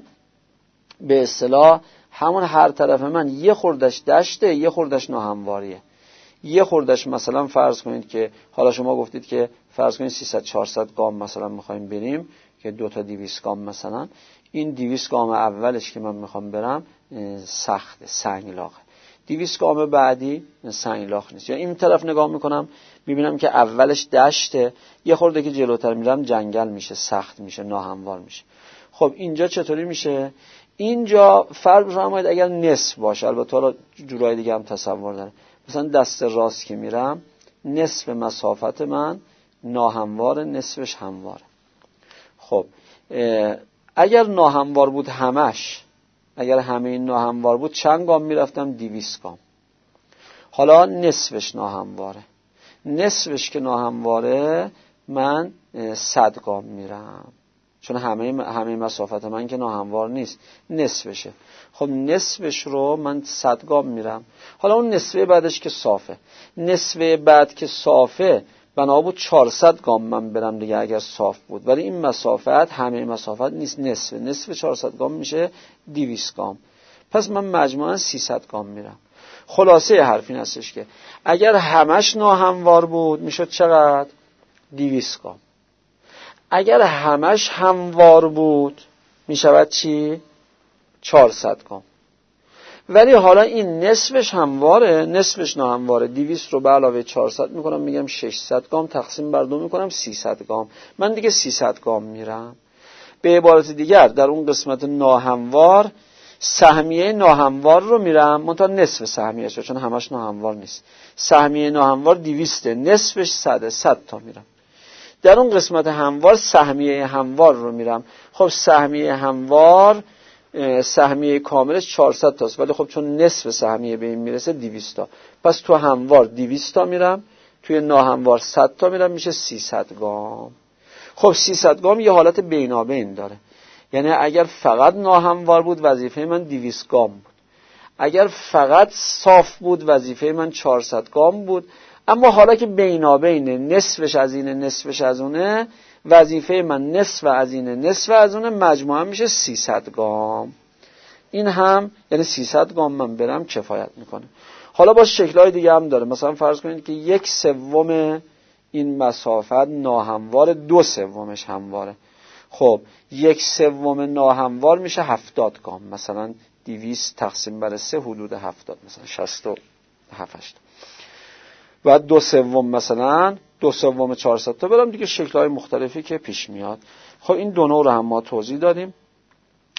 به اصطلاح همون هر طرف من یه خوردش دشته، یه خوردش ناهمواریه. یه خوردش مثلا فرض کنید که حالا شما گفتید که فرض کنید سیصد چهارصد گام مثلا میخوایم بریم که دو تا دویست گام، مثلا این دویست گام اولش که من میخوام برم سخته، سنگلاخه. دویست گام بعدی سنگلاخ نیست. یا این طرف نگاه میکنم میبینم که اولش دشته، یه خورده که جلوتر میرم جنگل میشه، سخت میشه، ناهموار میشه. خب اینجا چطوری میشه؟ اینجا فرض بفرمایید اگر نصف باشه، البته حالا جورای دیگه هم تصور داره، مثلا دست راست که میرم نصف مسافت من ناهمواره، نصفش همواره. خب اگر ناهموار بود همش، اگر همه این ناهموار بود چند گام میرفتم؟ دویست گام. حالا نصفش ناهمواره، نصفش که ناهمواره من صد گام میرم، چون همه همه مسافت من که ناهموار نیست، نصفشه. خب نصفش رو من صد گام میرم. حالا اون نصفه بعدش که صافه، نصفه بعد که صافه بنا بود چهارصد گام من برم دیگه اگر صاف بود، ولی این مسافت همه مسافت نیست، نصفه. نصف چهارصد گام میشه دویست گام. پس من مجموعاً سیصد گام میرم. خلاصه حرف این هستش که اگر همش ناهموار بود میشد چقدر؟ دویست گام. اگر همش هموار بود میشود چی؟ چهارصد گام. ولی حالا این نصفش همواره، نصفش ناهمواره. دویست رو به علاوه چهارصد میکنم، میگم ششصد گام، تقسیم بر دو میکنم سیصد گام. من دیگه سیصد گام میرم. به عبارت دیگر در اون قسمت ناهموار سهمیه ناهموار رو میرم، منتها نصف سهمیه شو، چون همش ناهموار نیست. سهمیه ناهموار دویسته، نصفش صده، صد تا میرم. در اون قسمت هموار سهمیه هموار رو میرم. خب سهمیه هموار سهمیه کاملش چهارصد تاست، ولی خب چون نصف سهمیه به این میرسه دویست تا، پس تو هموار دویست تا میرم، توی ناهموار صد تا میرم، میشه سیصد گام. خب سیصد گام یه حالت بینابین داره، یعنی اگر فقط ناهموار بود وظیفه من دویست گام بود، اگر فقط صاف بود وظیفه من چهارصد گام بود. اما حالا که بینابینه، نصفش از اینه نصفش از اونه، وظیفه من نصف از اینه نصف از اونه، مجموعا میشه سیصد گام. این هم یعنی سیصد گام من برم کفایت میکنه. حالا با شکل‌های دیگه هم داره. مثلا فرض کنید که یک سوم این مسافت ناهموار، دو سومش همواره. خب یک سوم ناهموار میشه هفتاد گام، مثلا دویست تقسیم بر سه حدود هفتاد، مثلا شصت و هفت. و دو سوم مثلا دو سوم چهارصد تا برم دیگه، شکل‌های مختلفی که پیش میاد. خب این دو نوع رو هم ما توضیح دادیم.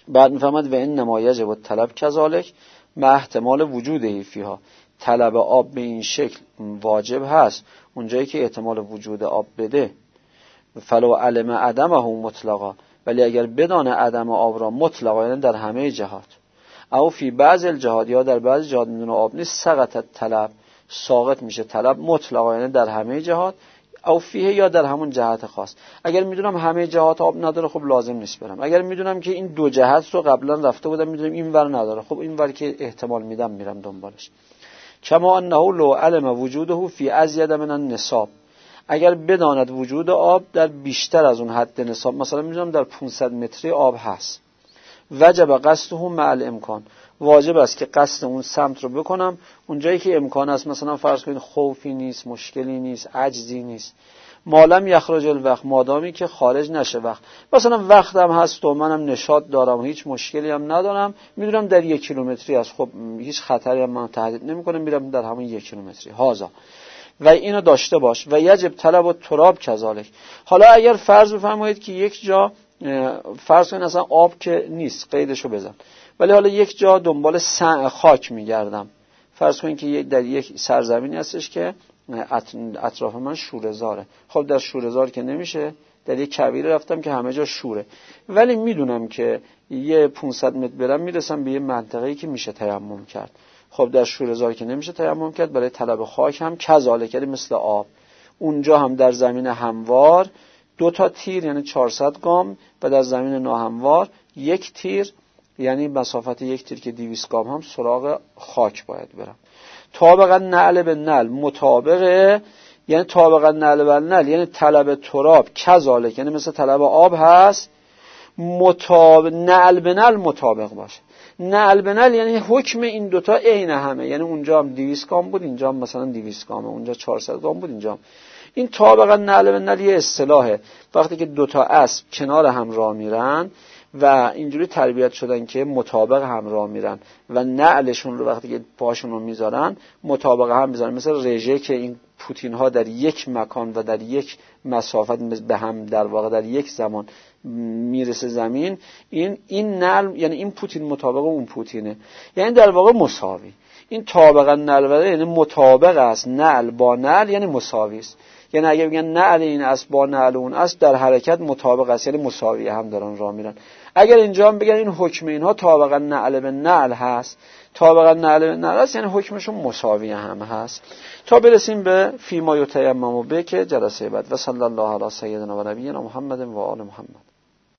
بعد میفهمد و این نما یجب الطلب کذالک مع احتمال وجوده فیها، طلب آب به این شکل واجب هست اونجایی که احتمال وجود آب بده. فلو علم عدمه مطلقا، ولی اگر بدانه عدم آب را مطلقا یعنی در همه جهات، او فی بعض الجهات یا در بعض جهات میدونه آب نیست، سقط طلب، ساقط میشه طلب مطلقا یعنی در همه جهات، او فیه یا در همون جهت خاص. اگر میدونم همه جهات آب نداره خب لازم نیست برم. اگر میدونم که این دو جهت رو قبلا رفته بودم میدونم این ور نداره، خب این ور که احتمال میدم میرم دنبالش. کما انه لو علم وجوده فی ازید من النصاب، اگر بداند وجود آب در بیشتر از اون حد نصاب، مثلا میدونم در پانصد متری آب هست، وجب قصده مع الامکان، واجب است که قصد اون سمت رو بکنم اونجایی که امکان است. مثلا فرض کنید خوفی نیست، مشکلی نیست، عجزی نیست، مالم یخرج الوقت، مادامی که خارج نشه وقت، مثلا وقتم هست و منم نشاط دارم و هیچ مشکلی هم ندارم، میدونم در یک کیلومتری است، خب هیچ خطری هم من تهدید نمیکنه، میرم در همون یک کیلومتری هازا و اینو داشته باش. و یجب طلب التراب کذالک. حالا اگر فرض بفرمایید که یک جا فرض کنید اصلا آب که نیست، قیدشو بزن، ولی حالا یک جا دنبال خاک میگردم، فرض کنید که در یک سرزمینی هستش که اطراف من شوره‌زاره، خب در شوره‌زار که نمیشه، در یک کویری رفتم که همه جا شوره، ولی میدونم که یه پانصد متر برم میرسم به یه منطقه‌ای که میشه تیمم کرد، خب در شوره‌زار که نمیشه تیمم کرد، برای طلب خاک هم کذالک مثل آب، اونجا هم در زمین هموار دو تا تیر یعنی چهارصد گام و در زمین ناهموار یک تیر یعنی مسافت یک تیر که دویست گام هم سراغ خاک باید برم. طابقا نعل به نعل مطابقه، یعنی طابقا نعل به نعل یعنی طلب تراب کذالک یعنی مثل طلب آب هست، مطابق نعل به نعل مطابق باشه. نعل به نعل یعنی حکم این دوتا عین همه، یعنی اونجا هم دویست گام بود، اینجا هم مثلا دویست گامه، اونجا چهارصد گام بود، اینجا هم. این طابقا نعل به نعل یه اصطلاحه، وقتی که دوتا اسب کنار هم راه میرن و اینجوری تربیت شدن که مطابق هم راه میرن و نعلشون رو وقتی که پاشون رو میذارن مطابق هم میذارن، مثل رژه که این پوتین ها در یک مکان و در یک مسافت به هم در واقع در یک زمان میرسه زمین، این این نعل یعنی این پوتین مطابق اون پوتینه، یعنی در واقع مساوی. این طابقا نعل یعنی مطابق است، نعل با نعل یعنی مساوی است. یعنی اگه بگن نعل این اسب با نعل اون اسب در حرکت مطابق است، یعنی مساوی هم دارن راه میرن. اگر اینجا هم بگن این حکم اینها طابقا نعل به نعل هست، طابقا نعل به نعل هست یعنی حکمشون مساوی هم هست. تا برسیم به فیما یتیمم به که جلسه بعد. و صلی الله علی سیدنا و نبینا محمد و آل محمد.